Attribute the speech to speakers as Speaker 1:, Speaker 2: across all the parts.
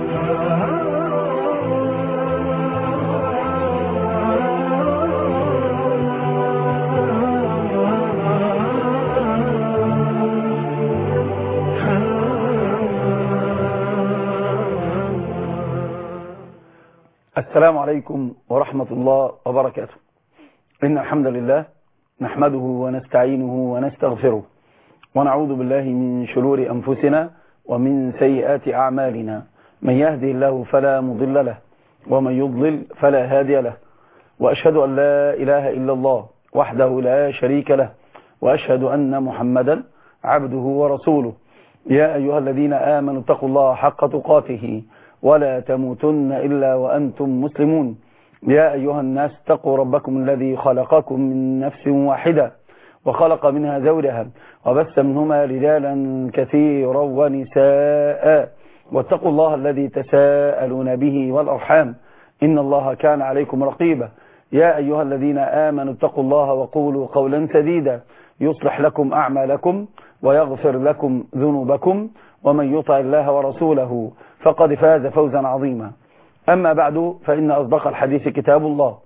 Speaker 1: السلام عليكم ورحمة الله وبركاته. إن الحمد لله نحمده ونستعينه ونستغفره ونعوذ بالله من شرور أنفسنا ومن سيئات أعمالنا، من يهده الله فلا مضل له ومن يضلل فلا هادي له، وأشهد أن لا إله إلا الله وحده لا شريك له، وأشهد أن محمدا عبده ورسوله. يا أيها الذين آمنوا اتقوا الله حق تقاته ولا تموتن إلا وأنتم مسلمون. يا أيها الناس اتقوا ربكم الذي خلقكم من نفس واحدة وخلق منها زوجها وبث منهما رجالا كثيرا ونساء، واتقوا الله الذي تساءلون به والأرحام إن الله كان عليكم رقيبا. يا أيها الذين آمنوا اتقوا الله وقولوا قولا سديدا يصلح لكم أعمالكم ويغفر لكم ذنوبكم، ومن يطع الله ورسوله فقد فاز فوزا عظيما. أما بعد، فإن أصدق الحديث كتاب الله،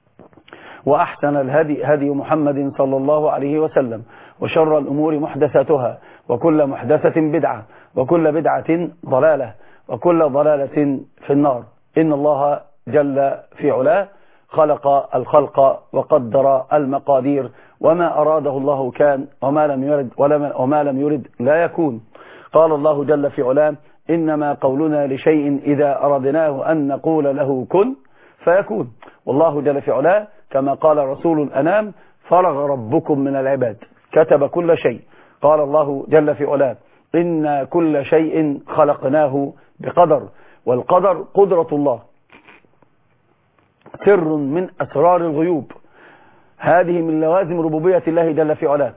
Speaker 1: وأحسن الهدي هدي محمد صلى الله عليه وسلم، وشر الأمور محدثاتها، وكل محدثة بدعة، وكل بدعة ضلالة، وكل ضلالة في النار. إن الله جل في علاه خلق الخلق وقدر المقادير، وما أراده الله كان، وما لم يرد لا يكون. قال الله جل في علاه: إنما قولنا لشيء إذا أردناه أن نقول له كن فيكون. والله جل في علاه كما قال رسول الأنام: فرغ ربكم من العباد كتب كل شيء. قال الله جل في علاه: إن كل شيء خلقناه بقدر، والقدر قدرة الله، سر من أسرار الغيوب. هذه من لوازم ربوبية الله جل في علاه،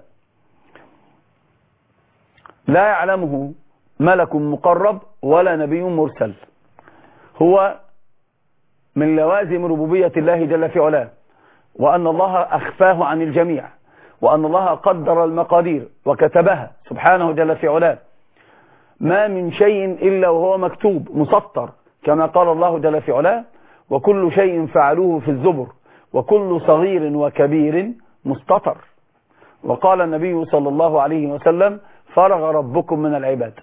Speaker 1: لا يعلمه ملك مقرب ولا نبي مرسل. هو من لوازم ربوبية الله جل في علاه، وأن الله أخفاه عن الجميع، وأن الله قدر المقادير وكتبها سبحانه جل في علاه. ما من شيء إلا وهو مكتوب مسطر، كما قال الله جل في علاه: وكل شيء فعلوه في الزبر وكل صغير وكبير مستطر. وقال النبي صلى الله عليه وسلم: فرغ ربكم من العباد.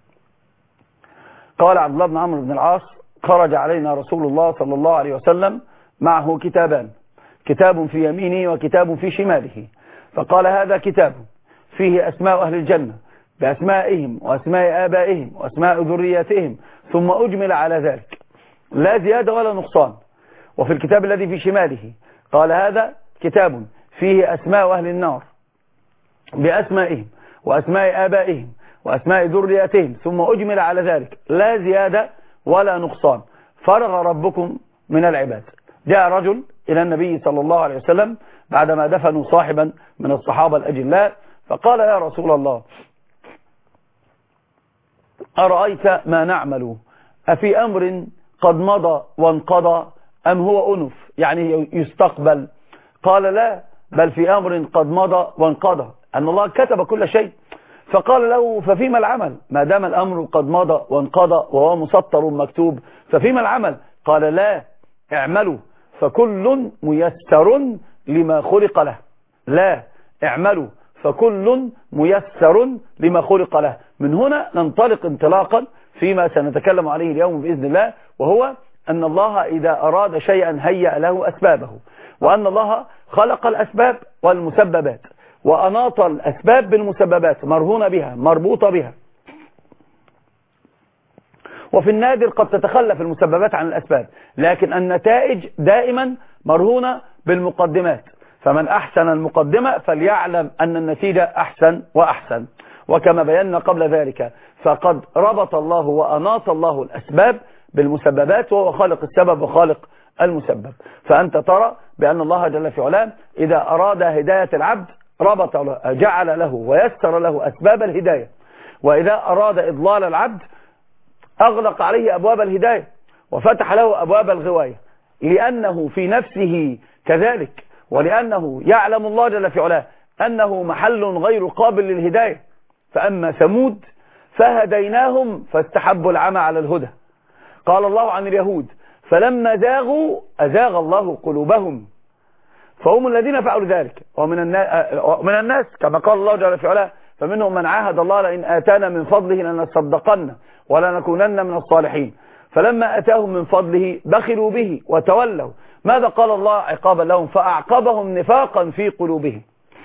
Speaker 1: قال عبد الله بن عمرو بن العاص: خرج علينا رسول الله صلى الله عليه وسلم معه كتابان، كتاب في يمينه وكتاب في شماله، فقال: هذا كتاب فيه أسماء أهل الجنة بأسمائهم وأسماء آبائهم وأسماء ذرياتهم، ثم أجمل على ذلك لا زيادة ولا نقصان. وفي الكتاب الذي في شماله قال: هذا كتاب فيه أسماء أهل النار بأسمائهم وأسماء آبائهم وأسماء ذرياتهم، ثم أجمل على ذلك لا زيادة ولا نقصان. فرغ ربكم من العباد. جاء رجل إلى النبي صلى الله عليه وسلم بعدما دفنوا صاحبا من الصحابة الأجلاء، فقال: يا رسول الله، أرأيت ما نعمل، أفي أمر قد مضى وانقضى أم هو أنف، يعني يستقبل؟ قال: لا، بل في أمر قد مضى وانقضى، أن الله كتب كل شيء. فقال له: ففيما العمل؟ ما دام الأمر قد مضى وانقضى وهو مسطر مكتوب، ففيما العمل؟ قال: لا، اعملوا فكل ميسر لما خلق له. لا، اعملوا فكل ميسر لما خلق له. من هنا ننطلق انطلاقا فيما سنتكلم عليه اليوم بإذن الله، وهو أن الله إذا أراد شيئا هيأ له أسبابه، وأن الله خلق الأسباب والمسببات، وأناط الأسباب بالمسببات، مرهونة بها مربوطة بها. وفي النادر قد تتخلف المسببات عن الأسباب، لكن النتائج دائما مرهونة بالمقدمات. فمن أحسن المقدمة فليعلم أن النتيجة أحسن وأحسن. وكما بينا قبل ذلك، فقد ربط الله وأناط الله الأسباب بالمسببات، وهو خالق السبب وخالق المسبب. فأنت ترى بأن الله جل في علاه إذا أراد هداية العبد ربط له، جعل له ويسر له أسباب الهداية، وإذا أراد إضلال العبد أغلق عليه أبواب الهداية وفتح له أبواب الغواية، لأنه في نفسه كذلك، ولأنه يعلم الله جل في علاه أنه محل غير قابل للهداية. فأما ثمود فهديناهم فاستحبوا العمى على الهدى، قال الله عن اليهود فلما زاغوا أزاغ الله قلوبهم، فهم الذين فعلوا ذلك. ومن الناس كما قال الله جل في علاه فمنهم من عاهد الله لئن آتانا من فضله لنصدقن ولنكونن من الصالحين، فلما أتاهم من فضله بخلوا به وتولوا. ماذا قال الله عقابا لهم؟ فأعقبهم نفاقا في قلوبهم.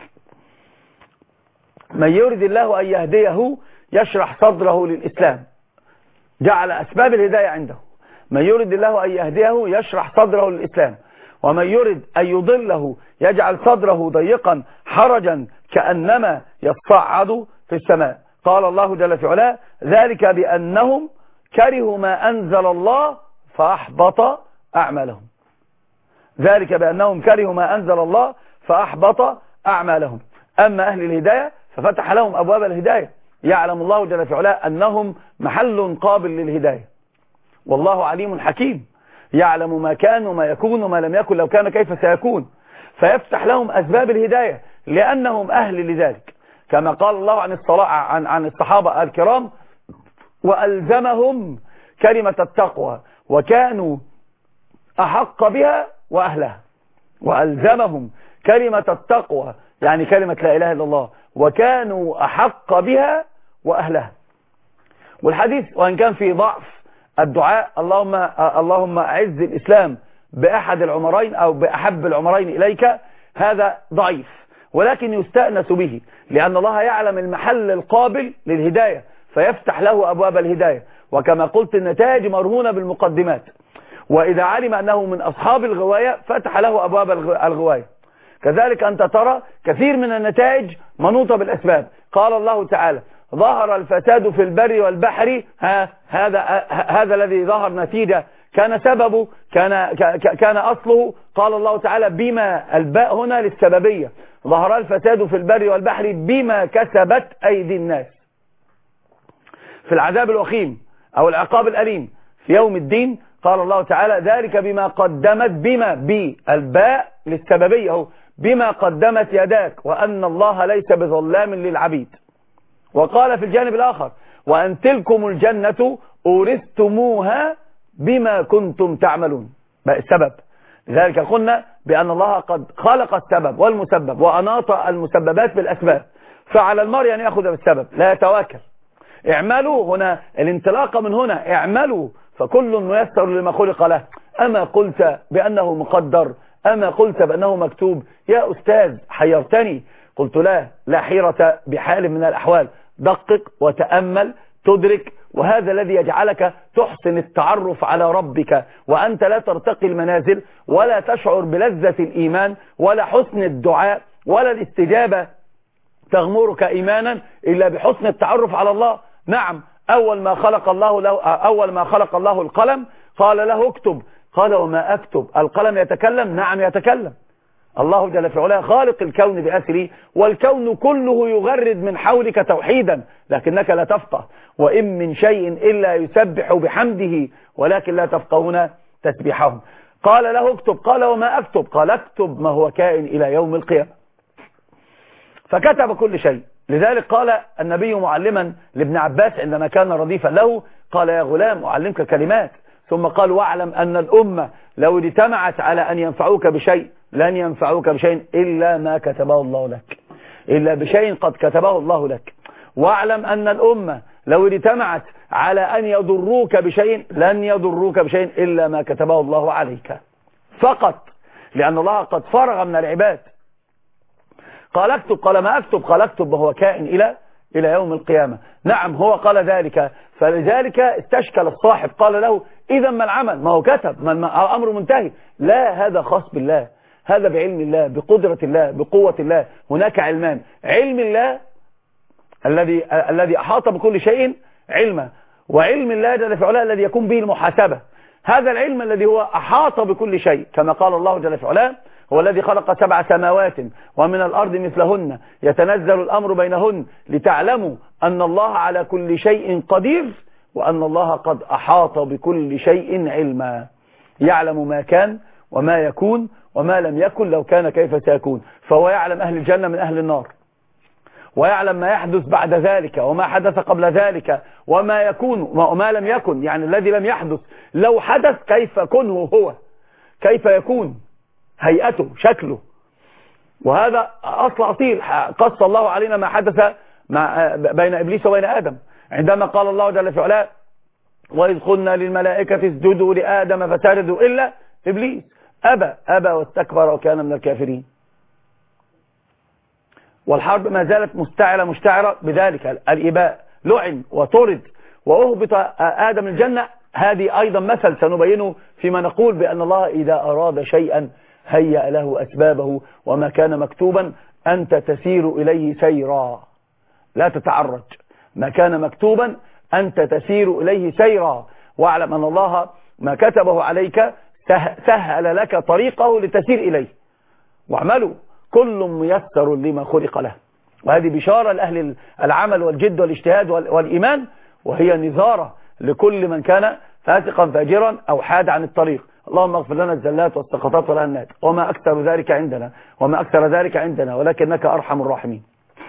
Speaker 1: من يرد الله أن يهديه يشرح صدره للإسلام، جعل أسباب الهداية عنده. من يرد الله أن يهديه يشرح صدره للإسلام، ومن يرد أن يضله يجعل صدره ضيقا حرجا كأنما يصعد في السماء. قال الله جل في علاه ذلك بأنهم كرهوا ما أنزل الله فأحبط أعمالهم. ذلك بأنهم كرهوا ما أنزل الله فأحبط أعمالهم. أما أهل الهداية ففتح لهم أبواب الهداية، يعلم الله جل في علاه أنهم محل قابل للهداية، والله عليم حكيم يعلم ما كان وما يكون وما لم يكن لو كان كيف سيكون، فيفتح لهم أسباب الهداية لأنهم أهل لذلك، كما قال الله عن الصحابة الكرام وألزمهم كلمة التقوى وكانوا أحق بها وأهلها. وألزمهم كلمة التقوى يعني كلمة لا إله إلا الله وكانوا أحق بها وأهلها. والحديث وإن كان في ضعف الدعاء اللهم أعز الإسلام بأحد العمرين أو بأحب العمرين إليك، هذا ضعيف ولكن يستأنس به لأن الله يعلم المحل القابل للهداية فيفتح له أبواب الهداية. وكما قلت النتائج مرهونة بالمقدمات، وإذا علم أنه من أصحاب الغواية فتح له أبواب الغواية. كذلك أنت ترى كثير من النتائج منوطة بالأسباب. قال الله تعالى ظهر الفساد في البر والبحر، هذا الذي ظهر نتيجة كان سببه كان أصله. قال الله تعالى بما، الباء هنا للسببية، ظهر الفساد في البر والبحر بما كسبت أيدي الناس. في العذاب الوخيم أو العقاب الأليم في يوم الدين قال الله تعالى ذلك بما قدمت، بما بالباء للسببية بما قدمت يداك وأن الله ليس بظلام للعبيد. وقال في الجانب الآخر وأن تلكم الجنة أورثتموها بما كنتم تعملون، السبب. لذلك قلنا بأن الله قد خلق السبب والمسبب وأناط المسببات بالأسباب، فعلى المرء أن يأخذ بالسبب لا يتواكل. اعملوا هنا الانطلاق من هنا، اعملوا فكل ميسر لما خلق له. أما قلت بأنه مقدر، أما قلت بأنه مكتوب؟ يا أستاذ حيرتني. قلت لا حيرة بحال من الأحوال، دقق وتأمل تدرك، وهذا الذي يجعلك تحسن التعرف على ربك وأنت لا ترتقي المنازل ولا تشعر بلذة الإيمان ولا حسن الدعاء ولا الاستجابة تغمرك إيمانا إلا بحسن التعرف على الله. نعم، أول ما خلق الله القلم قال له اكتب، قال وما أكتب؟ القلم يتكلم؟ نعم يتكلم. الله جل في علاه خالق الكون بأسره، والكون كله يغرد من حولك توحيدا لكنك لا تفقه، وإن من شيء إلا يسبح بحمده ولكن لا تفقهون تسبيحهم. قال له اكتب، قال وما أكتب؟ قال اكتب ما هو كائن إلى يوم القيامة. فكتب كل شيء. لذلك قال النبي معلما لابن عباس عندما كان رديفا له قال يا غلام أعلمك كلمات، ثم قال واعلم أن الأمة لو اجتمعت على أن ينفعوك بشيء لن ينفعوك بشيء إلا ما كتبه الله لك، إلا بشيء قد كتبه الله لك. واعلم أن الأمة لو اجتمعت على أن يضروك بشيء لن يضروك بشيء إلا ما كتبه الله عليك فقط، لأن الله قد فرغ من العباد. قال اكتب، قال ما أكتب؟ قال اكتب وهو كائن إلى يوم القيامة. نعم هو قال ذلك، فلذلك استشكل الصاحب قال له إذا ما العمل؟ ما هو كتب، ما أمر منتهي. لا، هذا خاص بالله، هذا بعلم الله، بقدرة الله، بقوة الله. هناك علمان، علم الله الذي أحاط بكل شيء علما، وعلم الله جل في علاه الذي يكون به المحاسبة. هذا العلم الذي هو أحاط بكل شيء كما قال الله جل في علاه هو الذي خلق 7 سماوات ومن الأرض مثلهن يتنزل الأمر بينهن لتعلموا أن الله على كل شيء قدير وأن الله قد أحاط بكل شيء علما، يعلم ما كان وما يكون وما لم يكن لو كان كيف سيكون. فهو يعلم أهل الجنة من أهل النار، ويعلم ما يحدث بعد ذلك وما حدث قبل ذلك وما يكون وما لم يكن، يعني الذي لم يحدث لو حدث كيف كونه هو، كيف يكون هيئته شكله. وهذا أصل أصيل قص الله علينا ما حدث بين إبليس وبين آدم، عندما قال الله جل في علاه وإذ قلنا للملائكة اسجدوا لآدم فسجدوا إلا إبليس أبى واستكبر وكان من الكافرين. والحرب ما زالت مشتعرة بذلك الإباء، لعن وطرد وأهبط آدم الجنة. هذه أيضا مثل سنبينه فيما نقول بأن الله إذا أراد شيئا هيأ له أسبابه، وما كان مكتوبا أنت تسير إليه سيرا، لا تتعرج، ما كان مكتوبا أنت تسير إليه سيرا، واعلم أن الله ما كتبه عليك سهل لك طريقه لتسير إليه، واعملوا كل ميسر لما خلق له. وهذه بشارة لأهل العمل والجد والاجتهاد والإيمان، وهي نذارة لكل من كان فاسقا فاجرا أو حاد عن الطريق. اللهم اغفر لنا الزلات والسقطات والهنات وما أكثر ذلك عندنا وما أكثر ذلك عندنا ولكنك أرحم الراحمين.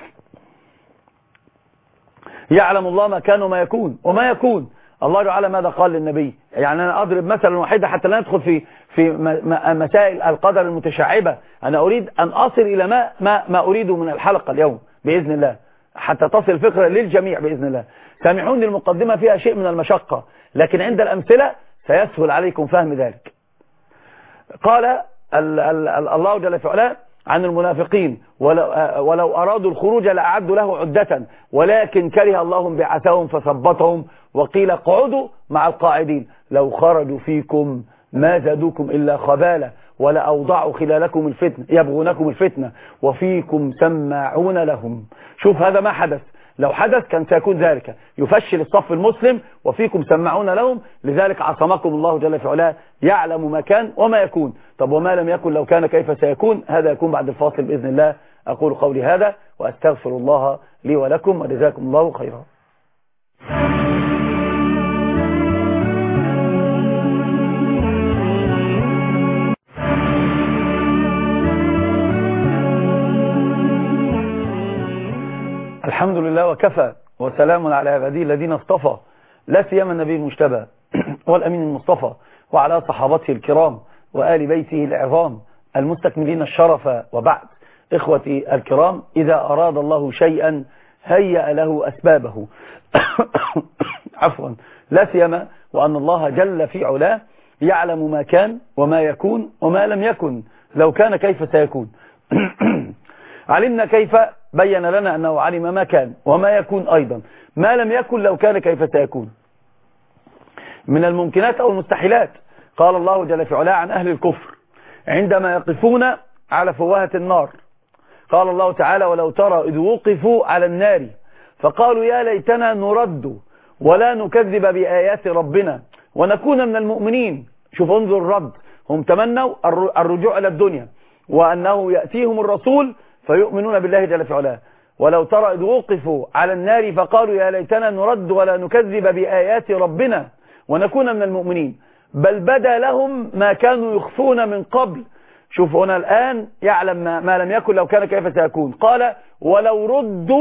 Speaker 1: يعلم الله ما كان وما يكون وما يكون. الله تعالى ماذا قال للنبي؟ يعني أنا أضرب مثلا واحدة حتى لا ندخل في مسائل القدر المتشعبة. أنا أريد أن أصل إلى ما أريده من الحلقة اليوم بإذن الله، حتى تصل الفكرة للجميع بإذن الله. سامحوني المقدمة فيها شيء من المشقة، لكن عند الأمثلة سيسهل عليكم فهم ذلك. قال الله جل في علاه عن المنافقين ولو أرادوا الخروج لأعدوا له عدة ولكن كره الله بعثهم فثبطهم وقيل اقعدوا مع القاعدين لو خرجوا فيكم ما زادوكم إلا خبالة ولا أوضعوا خلالكم الفتنة يبغونكم الفتنة وفيكم سماعون لهم. شوف هذا ما حدث، لو حدث كان سيكون ذلك، يفشل الصف المسلم وفيكم سماعون لهم، لذلك عصمكم الله جل في علاه، يعلم ما كان وما يكون. طب وما لم يكن لو كان كيف سيكون؟ هذا يكون بعد الفاصل بإذن الله. أقول قولي هذا وأستغفر الله لي ولكم وجزاكم الله خيرا. الحمد لله وكفى وسلام على عباده الذين اصطفى، لا سيما النبي المجتبى والأمين المصطفى وعلى صحابته الكرام وآل بيته العظام المستكملين الشرف. وبعد، إخوتي الكرام، إذا أراد الله شيئا هيأ له أسبابه عفوا، لا سيما وأن الله جل في علاه يعلم ما كان وما يكون وما لم يكن لو كان كيف سيكون. علمنا كيف، بين لنا أنه علم ما كان وما يكون أيضا، ما لم يكن لو كان كيف سيكون من الممكنات أو المستحيلات. قال الله جل في علاه عن أهل الكفر عندما يقفون على فوهة النار، قال الله تعالى ولو ترى إذ وقفوا على النار فقالوا يا ليتنا نرد ولا نكذب بآيات ربنا ونكون من المؤمنين. شوف انظر الرد، هم تمنوا الرجوع إلى الدنيا وأنه يأتيهم الرسول فيؤمنون بالله جل في علاه. ولو ترى إذ وقفوا على النار فقالوا يا ليتنا نرد ولا نكذب بآيات ربنا ونكون من المؤمنين بل بدا لهم ما كانوا يخفون من قبل. شوف هنا الآن يعلم ما لم يكن لو كان كيف سيكون. قال ولو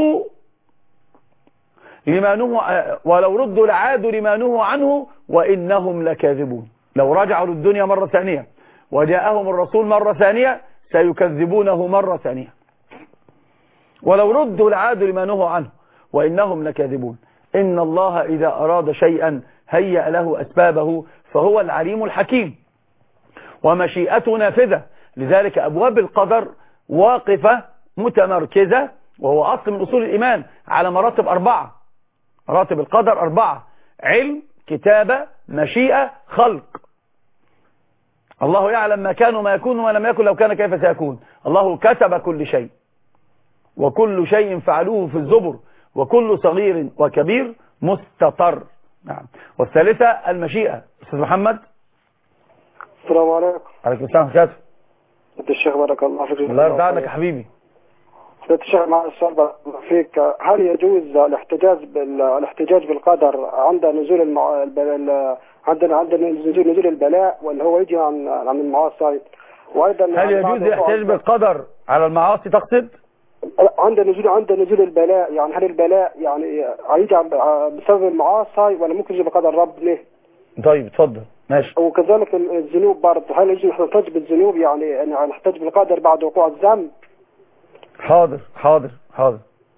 Speaker 1: ردوا لعادوا لما نهوا عنه وإنهم لكاذبون. لو رجعوا للدنيا مرة ثانية وجاءهم الرسول مرة ثانية سيكذبونه مرة ثانية. ولو ردوا لعادوا لما نهوا عنه وإنهم لكاذبون. إن الله إذا أراد شيئا هيأ له أسبابه فهو العليم الحكيم ومشيئته نافذة. لذلك أبواب القدر واقفة متمركزة، وهو أصل من أصول الإيمان على مراتب 4. مراتب القدر 4: علم، كتابة، مشيئة، خلق. الله يعلم ما كان وما يكون وما لم يكن لو كان كيف سيكون. الله كتب كل شيء وكل شيء فعلوه في الزبر وكل صغير وكبير مستطر. نعم. والثالثة المشيئة. أستاذ محمد.
Speaker 2: السلام عليكم.
Speaker 1: عليكم السلام ورحمة الله.
Speaker 2: أنت الشيخ بارك الله فيك.
Speaker 1: الله يرضى عنك يا حبيبي.
Speaker 2: أنت الشيخ مع السؤال بارك الله فيك، هل يجوز الاحتجاج بالقدر عند نزول عند نزول البلاء ولا هو يجي عن المعاصي؟ وأيضا
Speaker 1: هل يجوز الاحتجاج بالقدر على المعاصي تقصد؟
Speaker 2: عند نزول البلاء، يعني هل البلاء يعني هيجي بسبب المعاصي ولا ممكن يجي بقدر ربنا؟
Speaker 1: طيب اتفضل ماشي.
Speaker 2: وكذلك الذنوب برضه، هل يجوز نحتج بالذنوب يعني نحتج بالقدر بعد وقوع الذنب؟
Speaker 1: حاضر حاضر حاضر.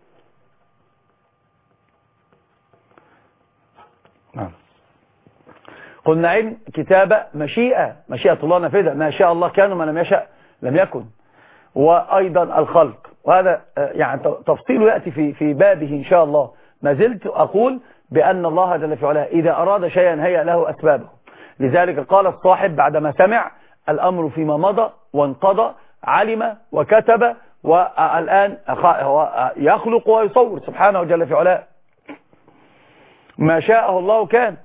Speaker 1: نعم. قلنا علم كتابة مشيئة الله نافذة، ما شاء الله كان وما لم يشاء لم يكن، وأيضا الخلق، وهذا يعني تفصيله يأتي في بابه إن شاء الله. ما زلت أقول بأن الله جل في علاه إذا أراد شيئا هيأ له أسبابه. لذلك قال الصاحب بعدما سمع الأمر فيما مضى وانقضى، علم وكتب، والآن يخلق ويصور سبحانه جل في علاه. ما شاءه الله كان،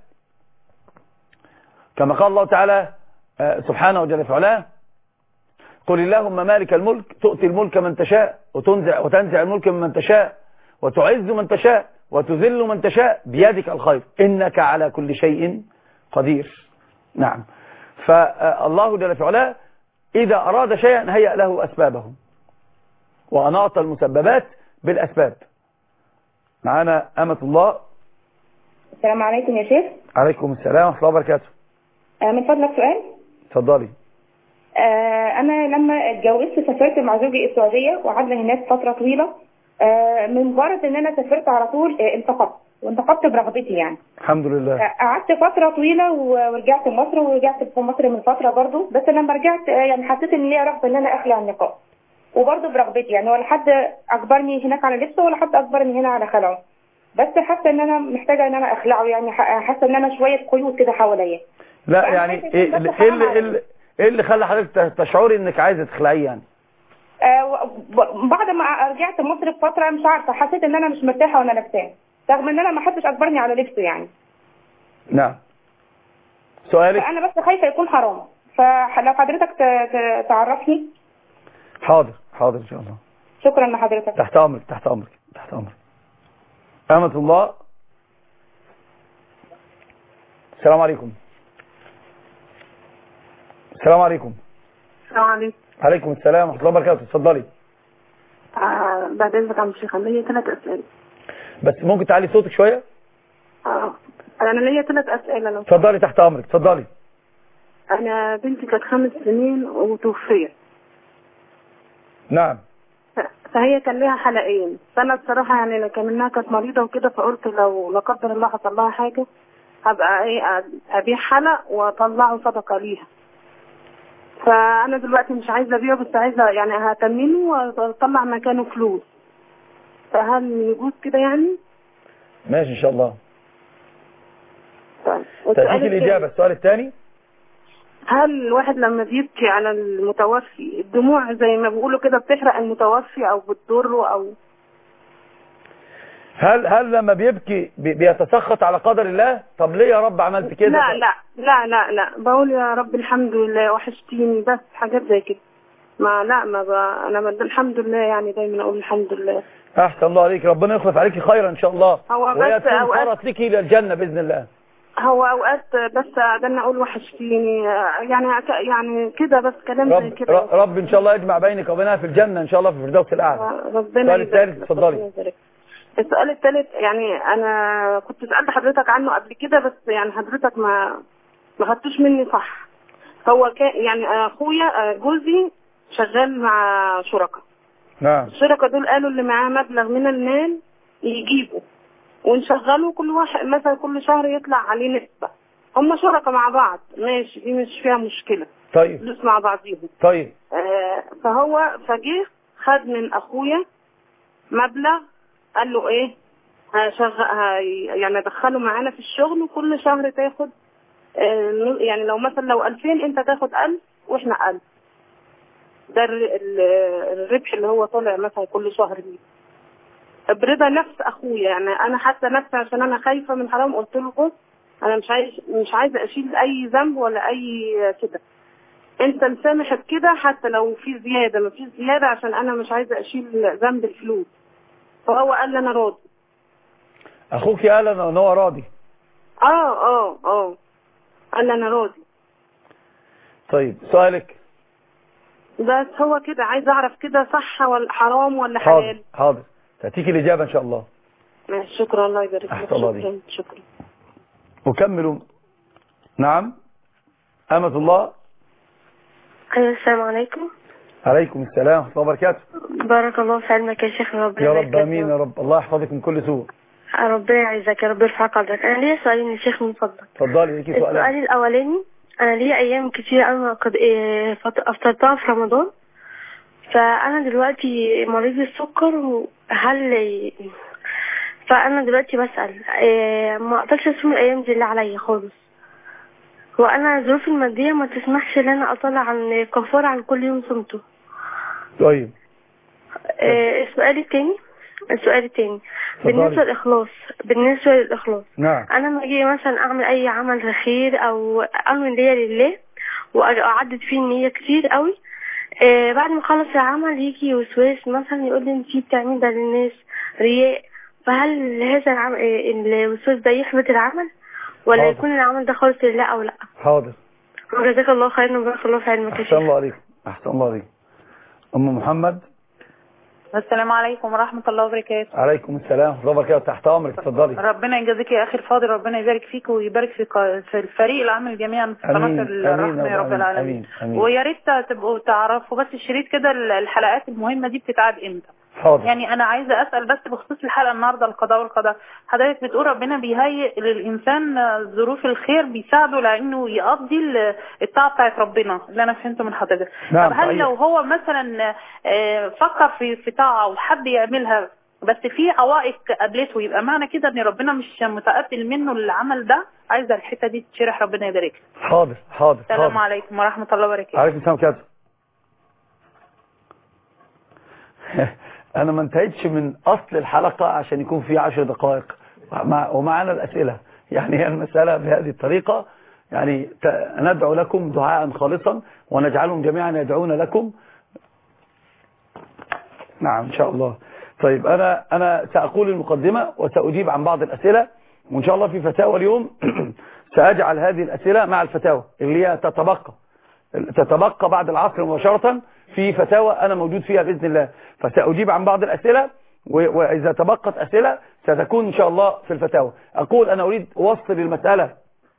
Speaker 1: كما قال الله تعالى سبحانه جل في علاه: قل اللهم مالك الملك تؤتي الملك من تشاء وتنزع الملك من تشاء وتعز من تشاء وتذل من تشاء بيدك الخير إنك على كل شيء قدير. نعم. فالله جل في علاه إذا أراد شيئا هيأ له أسبابه وأناط المسببات بالأسباب. معنا أمة الله.
Speaker 3: السلام عليكم يا شيخ.
Speaker 1: عليكم السلام ورحمة الله وبركاته.
Speaker 3: من فضلك سؤال.
Speaker 1: اتفضلي.
Speaker 3: أنا لما اتجوزت سافرت مع زوجي السعودية وقعدنا هناك فترة طويلة. من مجرد ان انا سافرت على طول وانتقبت برغبتي يعني.
Speaker 1: الحمد لله.
Speaker 3: قعدت فترة طويلة ورجعت مصر، ورجعت في مصر من فترة برضو، بس لما رجعت يعني حسيت ان ليا رغبة ان انا اخلع النقاب، وبرضو برغبتي يعني، ولا حد اجبرني هناك على لبسه ولا حد اجبرني هنا على خلعه، بس حاسه ان انا محتاجه ان انا اخلعه يعني، حاسه ان انا شويه قيود كده حواليا.
Speaker 1: لا يعني ايه اللي خلى حضرتك تشعري انك عايزه تخلعيه يعني؟
Speaker 3: بعد ما رجعت مصر بفتره مش عارفه، حسيت ان انا مش مرتاحه وانا لابساه، رغم ان انا ما حدش اجبرني على لبسه يعني.
Speaker 1: نعم. سؤالك؟
Speaker 3: انا بس خايفه يكون حرام، فلو حضرتك تعرفني.
Speaker 1: حاضر حاضر ان شاء الله.
Speaker 3: شكرا لحضرتك.
Speaker 1: تحت امرك تحت امرك تحت امرك. أمة الله. السلام عليكم. السلام عليكم.
Speaker 4: السلام عليكم.
Speaker 1: عليكم السلام ورحمة الله وبركاته. اتفضلي.
Speaker 4: بعد اذنك يا عم الشيخ، انا ليا 3 اسئله.
Speaker 1: بس ممكن تعلي صوتك شويه؟
Speaker 4: انا ليا 3 اسئله لو.
Speaker 1: اتفضلي تحت امرك اتفضلي.
Speaker 4: انا بنتي كانت 5 سنين وتوفيت.
Speaker 1: نعم.
Speaker 4: فهي كان لها حلقين، فانا بصراحه يعني كانها كانت مريضه وكده، فقلت لو لا قدر الله حصل لها حاجه هبقى ايه ابيع حلق واطلعه صدقه ليها. فانا دلوقتي مش عايزه ابيعه، بس عايزه يعني هتمنه واطلع مكانه فلوس، فهل يجوز كده يعني؟
Speaker 1: ماشي ان شاء الله.
Speaker 4: طيب
Speaker 1: تأتيك الإجابة. السؤال الثاني:
Speaker 4: هل الواحد لما بيبكي على المتوفي الدموع زي ما بيقولوا كده بتحرق المتوفي او بتضره، او
Speaker 1: هل لما بيبكي بيتسخط على قدر الله؟ طب ليه يا رب عملت كده؟
Speaker 4: لا لا لا لا لا، بقول يا رب الحمد لله وحشتيني، بس حاجات زي كده. انا الحمد لله يعني دايما اقول الحمد لله.
Speaker 1: احسن الله عليك، ربنا يخلف عليك خيرا ان شاء الله، وهي تكون فرص لك الى الجنه باذن الله.
Speaker 4: هو اوقات بس ده اقول وحشتيني يعني كده، بس كلام زي كده.
Speaker 1: رب ان شاء الله يجمع بينك وبينها في الجنه ان شاء الله في الفردوس الاعلى.
Speaker 4: ربنا
Speaker 1: السؤال الثالث اتفضلي.
Speaker 4: السؤال الثالث يعني انا كنت سألت حضرتك عنه قبل كده، بس يعني حضرتك ما خدتوش مني صح. هو كان يعني اخويا جوزي شغال مع شركاء.
Speaker 1: نعم.
Speaker 4: الشركاء دول قالوا اللي معاه مبلغ من المال يجيبه ونشغله، كل واحد مثلا كل شهر يطلع عليه نسبة. هم شركاء مع بعض ماشي، دي مش فيها مشكلة.
Speaker 1: طيب.
Speaker 4: فلوس مع بعضيهم.
Speaker 1: طيب.
Speaker 4: فجه خد من اخويا مبلغ، قال له ايه يعني ادخله معانا في الشغل، وكل شهر تاخد يعني لو مثلا لو 2000 انت تاخد 1000 واحنا 1000. ده الربح اللي هو طالع مثلا كل شهر ليه برضا نفس اخويا. يعني انا حتى نفسي عشان انا خايفه من حرام، قلت له بص انا مش عايزه اشيل اي ذنب ولا اي كده، انت مسامح بكده حتى لو في زياده، ما فيش زياده، عشان انا مش عايزه اشيل ذنب الفلوس. فهو قال لي انا راضي.
Speaker 1: اخوك قال ان هو راضي؟
Speaker 4: قال لي انا راضي.
Speaker 1: طيب سؤالك.
Speaker 4: بس هو كده عايز اعرف كده صح ولا حرام ولا حلال.
Speaker 1: حاضر تأتيك الإجابة إن شاء الله.
Speaker 4: شكرا الله يبارك فيك.
Speaker 1: شكرا. أكمل نعم. أمة الله.
Speaker 5: السلام عليكم.
Speaker 1: عليكم السلام ورحمة الله وبركاته.
Speaker 5: بارك الله في علمك يا شيخ. ربنا
Speaker 1: يا رب امين يا رب. الله يحفظك من كل سوء.
Speaker 5: ربنا يعزك يا رب، يرفع قدرك. انا ليا سؤالين يا شيخ من فضلك.
Speaker 1: اتفضلي ليكي سؤالين.
Speaker 5: السؤال الاولاني، انا ليا ايام كتير انا قد افطرتها في رمضان، فانا دلوقتي مريض السكر، فانا دلوقتي بسأل ما اقدرش اصوم الايام دي اللي عليا خالص، وانا ظروفي الماديه ما تسمحش ان انا اطلع عن كفاره عن كل يوم صمته.
Speaker 1: طيب.
Speaker 5: السؤال الثاني بالنسبه للاخلاص.
Speaker 1: نعم.
Speaker 5: انا لما اجي مثلا اعمل اي عمل خير او انوي نيه لله واعدد فيه النيه كتير قوي، بعد ما اخلص العمل يجي وسواس مثلا يقول لي انت بتعملي ده للناس رياء، فهل هذا الوسواس ده يحبط العمل ولا
Speaker 1: حاضر.
Speaker 5: يكون العمل ده خالص لله او لا؟
Speaker 1: حاضر.
Speaker 5: جزاك الله خيرا وبارك الله في علمك.
Speaker 1: احسن الله عليك. احسن الله عليك. ام محمد.
Speaker 6: السلام عليكم ورحمة الله وبركاته.
Speaker 1: عليكم السلام ورحمة الله وبركاته. تحت امرك، اتفضلي.
Speaker 6: ربنا يجازيك يا اخي الفاضل، ربنا يبارك فيك ويبارك في الفريق العمل جميعا في قناة الرحمة يا رب العالمين. ويا ريت تبقوا تعرفوا بس الشريط كده الحلقات المهمة دي بتتعاد امتى؟
Speaker 1: حاضر.
Speaker 6: يعني انا عايزه اسال بس بخصوص الحلقه النهارده القضاء والقدر. حضرتك بتقول ربنا بيهيئ للانسان ظروف الخير بيساعده لانه يقضي الطاعه بتاعت ربنا اللي انا فهمته من حضرتك.
Speaker 1: نعم.
Speaker 6: طب هل لو هو مثلا فكر في طاعه وحب يعملها بس في عوائق قابلته، يبقى معنى كده ان ربنا مش متقبل منه العمل ده؟ عايزه الحته دي تشرح، ربنا يبارك.
Speaker 1: حاضر حاضر.
Speaker 6: السلام عليكم ورحمه الله وبركاته.
Speaker 1: عليكم السلام ورحمه الله. انا ما انتهيتش من اصل الحلقة عشان يكون في 10 دقائق ومعنا الاسئلة. يعني هي المسألة بهذه الطريقة، يعني ندعو لكم دعاء خالصا ونجعلهم جميعا يدعون لكم. نعم ان شاء الله. طيب انا سأقول المقدمة وسأجيب عن بعض الاسئلة، وان شاء الله في فتاوى اليوم سأجعل هذه الاسئلة مع الفتاوى اللي هي تتبقى بعد العصر مباشرة في فتاوى أنا موجود فيها بإذن الله، فسأجيب عن بعض الأسئلة، وإذا تبقت أسئلة ستكون إن شاء الله في الفتاوى. أقول أنا أريد أوصل المسألة،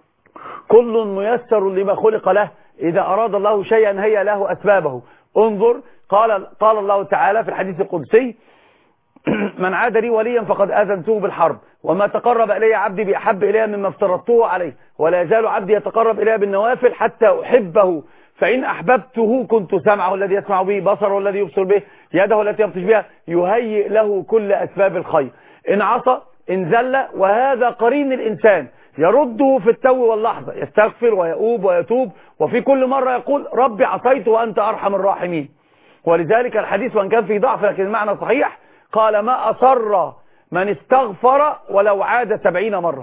Speaker 1: كل ميسر لما خلق له، إذا أراد الله شيئا هيا له أسبابه. انظر قال الله تعالى في الحديث القدسي: من عاد لي وليا فقد آذنته بالحرب، وما تقرب إلي عبدي بأحب إلي مما افترضته عليه، ولا يزال عبدي يتقرب إلي بالنوافل حتى أحبه، فإن أحببته كنت سمعه الذي يسمع به، بصره الذي يبصر به، يده التي يبطش بها، يهيئ له كل أسباب الخير. إن عصى إن زل، وهذا قرين الإنسان يرده في التو واللحظة، يستغفر ويؤوب ويتوب، وفي كل مرة يقول ربي عصيت وأنت أرحم الراحمين. ولذلك الحديث وأن كان فيه ضعف لكن المعنى صحيح، قال ما أصر من استغفر ولو عاد 70 مرة.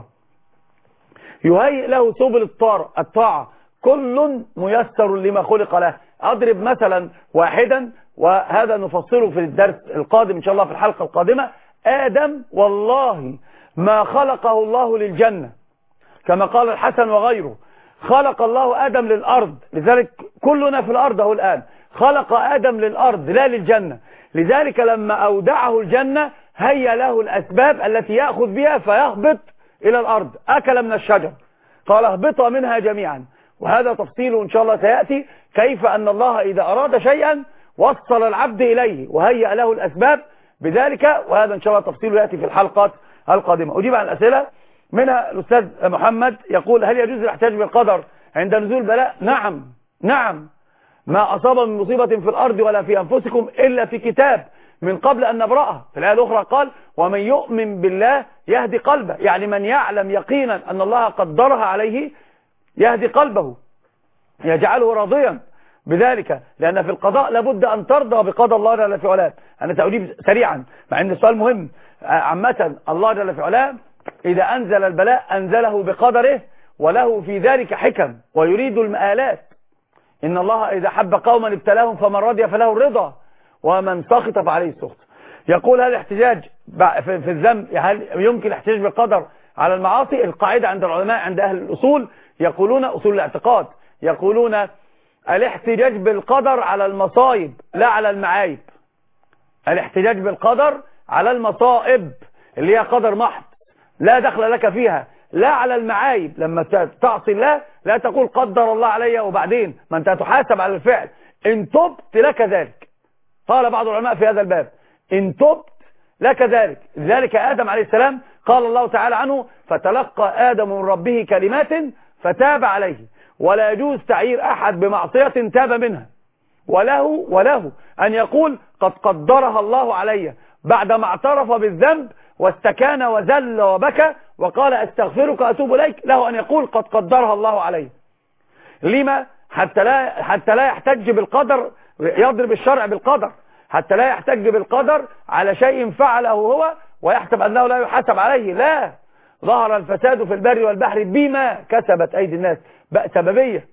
Speaker 1: يهيئ له سبل الطاعة، كل ميسر لما خلق له. أضرب مثلا واحدا وهذا نفصله في الدرس القادم إن شاء الله في الحلقة القادمة. آدم والله ما خلقه الله للجنة كما قال الحسن وغيره، خلق الله آدم للأرض، لذلك كلنا في الأرض هو الآن، خلق آدم للأرض لا للجنة. لذلك لما أودعه الجنة هيا له الأسباب التي يأخذ بها فيهبط إلى الأرض. أكل من الشجر قال اهبطا منها جميعا، وهذا تفصيله إن شاء الله سيأتي، كيف أن الله إذا أراد شيئا وصل العبد إليه وهيأ له الأسباب بذلك، وهذا إن شاء الله تفصيله يأتي في الحلقات القادمة. أجيب عن الأسئلة منها الأستاذ محمد يقول: هل يجوز الاحتجاج بالقدر عند نزول البلاء؟ نعم. ما أصاب من مصيبة في الأرض ولا في أنفسكم إلا في كتاب من قبل أن نبرأها. في الآية الأخرى قال: ومن يؤمن بالله يهدي قلبه، يعني من يعلم يقينا أن الله قدرها عليه يهدي قلبه، يجعله راضيا بذلك، لأن في القضاء لابد أن ترضى بقضاء الله جل في علاه. أنا سأجيب سريعا مع أن السؤال مهم. عامة الله جل في علاه إذا أنزل البلاء أنزله بقدره، وله في ذلك حكم ويريد المآلات. إن الله إذا حب قوما ابتلاهم فمن رضي فله الرضا ومن سخط فعليه السخط. يقول: هل الاحتجاج في الذنب، هل يمكن الاحتجاج بالقدر على المعاصي؟ القاعدة عند العلماء عند أهل الأصول يقولون، أصول الاعتقاد، يقولون الاحتجاج بالقدر على المصائب لا على المعايب. الاحتجاج بالقدر على المصائب اللي هي قدر محض لا دخل لك فيها، لا على المعايب. لما تعصي الله لا تقول قدر الله علي وبعدين، ما انت هتحاسب على الفعل. ان تبت لك ذلك. قال بعض العلماء في هذا الباب ان تبت لك ذلك. لذلك آدم عليه السلام قال الله تعالى عنه فتلقى آدم من ربه كلمات فتاب عليه. ولا يجوز تعيير أحد بمعصية تاب منها، وله أن يقول قد قدرها الله علي بعدما اعترف بالذنب واستكان وذل وبكى وقال استغفرك أتوب إليك. له أن يقول قد قدرها الله علي. لما؟ حتى لا يحتج بالقدر، يضرب الشرع بالقدر، حتى لا يحتج بالقدر على شيء فعله هو ويحسب أنه لا يحاسب عليه. لا، ظهر الفساد في البر والبحر بما كسبت أيدي الناس، بقى سببية.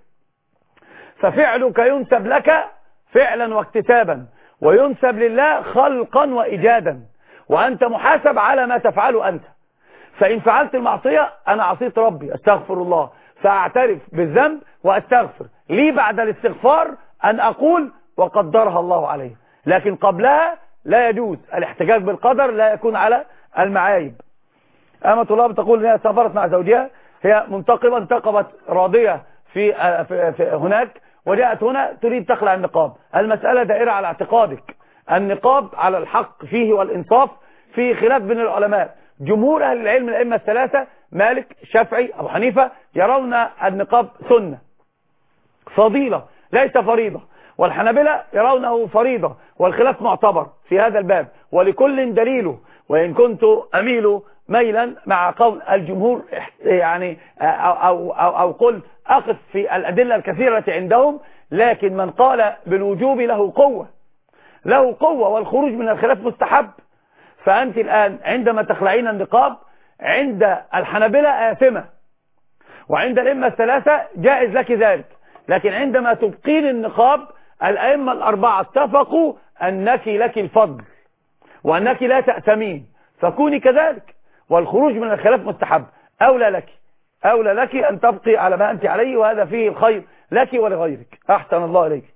Speaker 1: ففعلك ينسب لك فعلا واكتسابا، وينسب لله خلقا وإيجادا، وأنت محاسب على ما تفعله أنت. فإن فعلت المعصية أنا عصيت ربي أستغفر الله، فأعترف بالذنب وأستغفر لي بعد الاستغفار أن أقول وقدرها الله عليه. لكن قبلها لا يجوز الاحتجاج بالقدر، لا يكون على المعايب. أمة الله بتقول أنها سافرت مع زوجها، هي منتقبة انتقبت راضية في هناك، وجاءت هنا تريد تخلع النقاب. المسألة دائرة على اعتقادك. النقاب على الحق فيه والإنصاف، في خلاف بين العلماء. جمهور أهل العلم الأئمة الثلاثة مالك شافعي أبو حنيفة يرون النقاب سنة فضيلة ليس فريضة، والحنابلة يرونه فريضة، والخلاف معتبر في هذا الباب ولكل دليله. وإن كنت أميل ميلا مع قول الجمهور يعني أو قل أقف في الأدلة الكثيرة التي عندهم، لكن من قال بالوجوب له قوة والخروج من الخلاف مستحب. فأنت الآن عندما تخلعين النقاب عند الحنابلة آثمة، وعند الأئمة الثلاثة جائز لك ذلك. لكن عندما تبقين النقاب الأئمة الأربعة اتفقوا أنك لك الفضل وأنك لا تأثمين، فكوني كذلك. والخروج من الخلاف مستحب. أولى لك أن تبقي على ما أنت عليه، وهذا فيه الخير لك ولغيرك. أحسن الله إليك.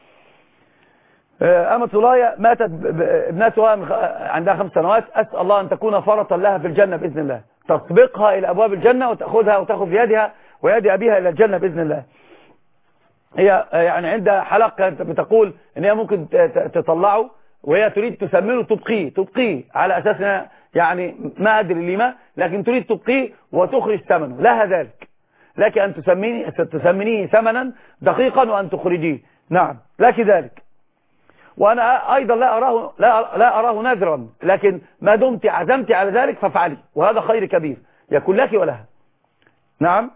Speaker 1: أمة الله ماتت ابنتها عندها 5 سنوات، أسأل الله أن تكون فرطا لها في الجنة بإذن الله، تسبقها إلى أبواب الجنة وتأخذها وتأخذ يدها ويد أبيها إلى الجنة بإذن الله. هي يعني عندها حلقة بتقول إن هي ممكن تطلعه، وهي تريد تسمنه تبقيه على أساس يعني ما أدري لما، لكن تريد تبقيه وتخرج ثمنه. لها ذلك، لك أن تسمنيه ثمنا دقيقا وأن تخرجيه. نعم لك ذلك. وأنا أيضا لا أراه نادرا، لكن ما دمت عزمت على ذلك فافعلي، وهذا خير كبير يكون لك ولها. نعم.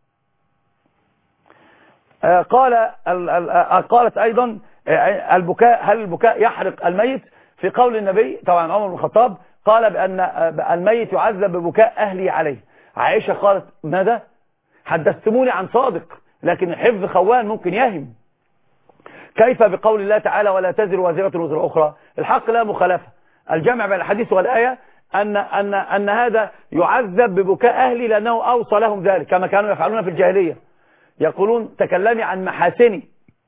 Speaker 1: قالت أيضا البكاء، هل البكاء يحرق الميت؟ في قول النبي طبعا عمر بن الخطاب قال بأن الميت يعذب ببكاء أهلي عليه. عائشة قالت ماذا؟ حدثتموني عن صادق، لكن الحفظ خوان ممكن يهم. كيف بقول الله تعالى ولا تزر وازرة وزر أخرى؟ الحق لا مخالفة. الجمع بين الحديث والآية أن هذا يعذب ببكاء أهلي لأنه أوصى لهم ذلك، كما كانوا يفعلون في الجاهلية، يقولون تكلمي عن محاسني،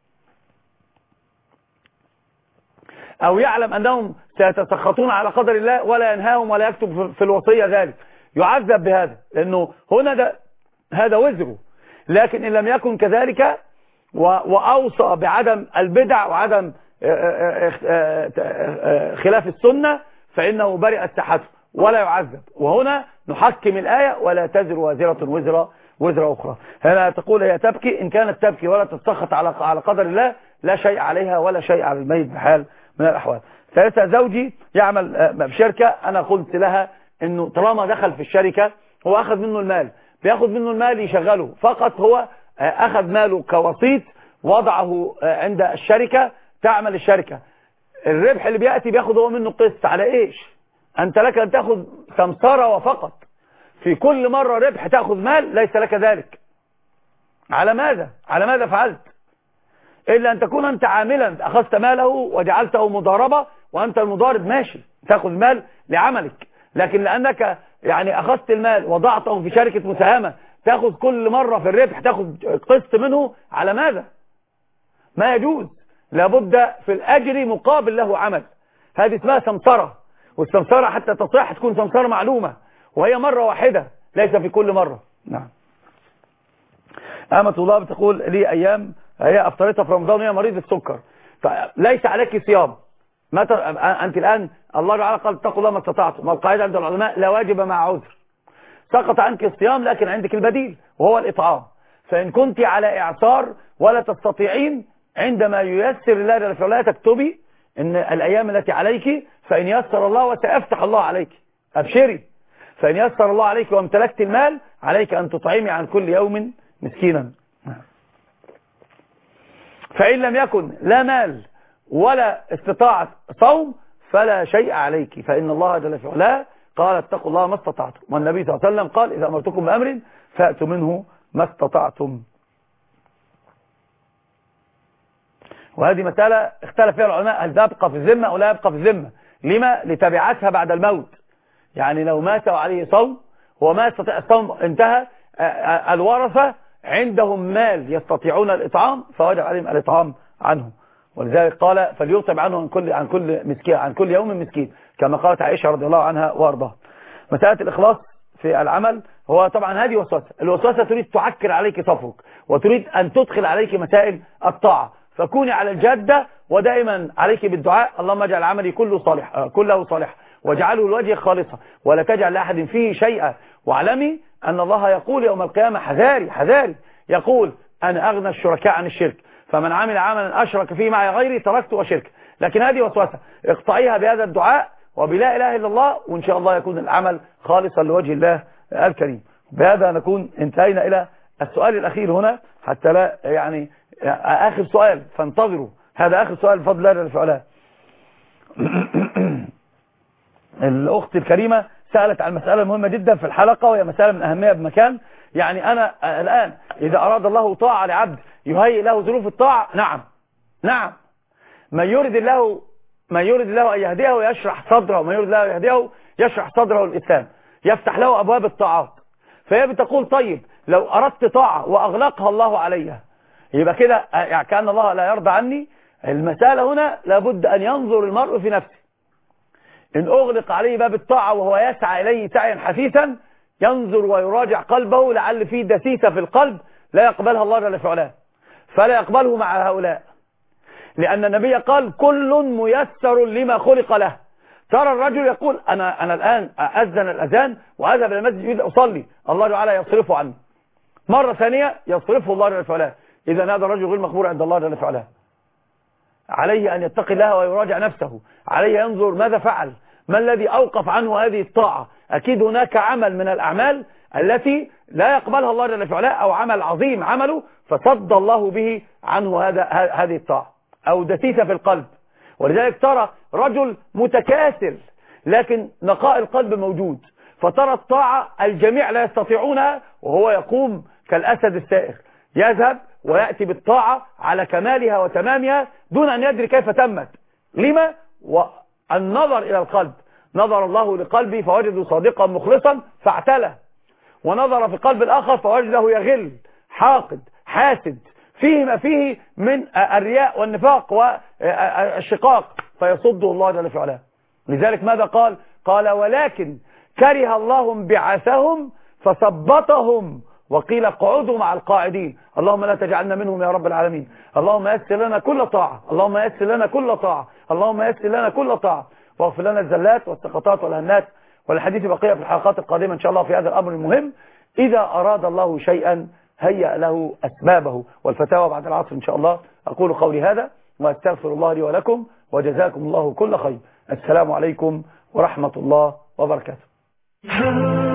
Speaker 1: أو يعلم أنهم سيتسخطون على قدر الله ولا ينهاهم ولا يكتب في الوصية ذلك، يعذب بهذا، لأنه هنا هذا وزره. لكن إن لم يكن كذلك وأوصى بعدم البدع وعدم خلاف السنة فإنه برئت ساحته ولا يعذب. وهنا نحكم الآية ولا تزر وازرة وزر أخرى. هنا تقول هي تبكي، إن كانت تبكي ولا تتسخط على قدر الله لا شيء عليها ولا شيء على الميت بحال من الأحوال. ثالثا زوجي يعمل في شركة، أنا قلت لها إنه طالما دخل في الشركة هو أخذ منه المال، بياخذ منه المال يشغله فقط، هو أخذ ماله كوسيط وضعه عند الشركة تعمل الشركة، الربح اللي بيأتي بياخذ هو منه قسط. على إيش؟ أنت لك أن تأخذ سمسرة وفقط، في كل مرة ربح تأخذ مال، ليس لك ذلك. على ماذا فعلت؟ إلا أن تكون أنت عاملا أخذت ماله وجعلته مضاربة، وأنت المضارب ماشي تأخذ مال لعملك، لكن لأنك يعني أخذت المال وضعته في شركة مساهمة تأخذ كل مرة في الربح تأخذ قسط منه، على ماذا؟ ما يجوز. لابد في الأجر مقابل له عمل. هذه اسمها سمسرة، والسمسرة حتى تصح تكون سمسرة معلومة، وهي مرة واحدة، ليس في كل مرة. نعم. أمة الله بتقول لي أيام هي أفطرتها في رمضان وهي مريضة السكر، ليس عليك صيام. متى أنت الآن الله تعالى قال اتقوا الله ما استطعتم، والقاعدة عند العلماء لا واجب مع عذر. سقط عنك الصيام لكن عندك البديل وهو الإطعام. فإن كنت على إعصار ولا تستطيعين، عندما ييسر الله جل وعلا تكتبي إن الأيام التي عليك، فإن يسر الله وسيفتح الله عليك، أبشري. فإن يسر الله عليك وامتلكت المال، عليك أن تطعمي عن كل يوم مسكينا. فإن لم يكن لا مال ولا استطاعة صوم فلا شيء عليك، فإن الله جل وعلا قال اتقوا الله ما استطعتم، والنبي صلى الله عليه وسلم قال إذا أمرتكم بأمر فأتوا منه ما استطعتم. وهذه مسألة اختلف فيها العلماء، هل تبقى في الذمة أو لا يبقى في الذمة؟ لما؟ لتبعاتها بعد الموت. يعني لو مات وعليه صوم وما يستطيع الصوم انتهى، الورثة عندهم مال يستطيعون الإطعام فوجب عليهم الإطعام عنه. ولذلك قال فليطعم عنه عن كل مسكين، عن كل يوم مسكين، كما قالت عائشة رضي الله عنها وارضاها. مسألة الإخلاص في العمل هو طبعا هذه وسوسة. الوسوسة تريد تعكر عليك صفرك وتريد أن تدخل عليك مسائل الطاعة، فكوني على الجادة ودائما عليك بالدعاء اللهم اجعل عملي كله صالح واجعله لوجهك خالصا ولا تجعل لأحد فيه شيئا. واعلمي أن الله يقول يوم القيامة حذاري يقول أنا أغنى الشركاء عن الشرك، فمن عمل عملا أشرك فيه معي غيري تركته وشركه. لكن هذه وسوسة، اقطعيها بهذا الدعاء وبلا إله إلا الله، وإن شاء الله يكون العمل خالصا لوجه الله الكريم. بهذا نكون انتهينا إلى السؤال الأخير هنا، حتى لا يعني آخر سؤال فانتظروا، هذا آخر سؤال بفضل الله جل وعلا. الأخت الكريمة سألت عن مسألة مهمة جدا في الحلقة، وهي مسألة من أهمية بمكان. يعني أنا الآن إذا أراد الله طاعة لعبد يهيئ له ظروف الطاعة. نعم من يريد الله أن يهديه يشرح صدره، ومن يريد الله أن يهديه يشرح صدره الإسلام، يفتح له أبواب الطاعات. فهي بتقول طيب لو أردت طاعة وأغلقها الله عليها يبقى كده يعني كأن الله لا يرضى عني. المسألة هنا لابد أن ينظر المرء في نفسه. إن أغلق عليه باب الطاعة وهو يسعى إليه سعيا حثيثا، ينظر ويراجع قلبه لعل فيه دسيسة في القلب لا يقبلها الله جل وعلا، فلا يقبله مع هؤلاء. لأن النبي قال كل ميسر لما خلق له. ترى الرجل يقول أنا الآن أذن الأذان وأذهب إلى المسجد يريد أصلي، الله تعالى يصرفه عني. مرة ثانية يصرفه الله جل وعلا. إذا هذا الرجل غير مقبول عند الله جل وعلا. عليه أن يتقي الله ويراجع نفسه، عليه ينظر ماذا فعل، ما الذي أوقف عنه هذه الطاعة. أكيد هناك عمل من الأعمال التي لا يقبلها الله جل وعلا، أو عمل عظيم عمله فصد الله به عنه هذه الطاعة، أو دسيسة في القلب. ولذلك ترى رجل متكاسل لكن نقاء القلب موجود، فترى الطاعة الجميع لا يستطيعونها وهو يقوم كالأسد السائر، يذهب ويأتي بالطاعة على كمالها وتمامها دون أن يدري كيف تمت. لما؟ والنظر إلى القلب. نظر الله لقلبي فوجده صادقا مخلصا فاعتله، ونظر في قلب الآخر فوجده يغل حاقد حاسد فيه ما فيه من الرياء والنفاق والشقاق فيصده الله جل وعلا. لذلك ماذا قال؟ قال ولكن كره الله انبعاثهم فثبطهم وقيل اقعدوا مع القاعدين. اللهم لا تجعلنا منهم يا رب العالمين. اللهم يسر لنا كل طاعة، اللهم يسر لنا كل طاعة، اللهم يسر لنا كل طاعة، واغفر لنا الزلات والسقطات والهنات. والحديث بقية في الحلقات القادمة إن شاء الله في هذا الأمر المهم. إذا أراد الله شيئا هيأ له أسبابه. والفتاوى بعد العصر إن شاء الله. أقول قولي هذا وأستغفر الله لي ولكم، وجزاكم الله كل خير. السلام عليكم ورحمة الله وبركاته.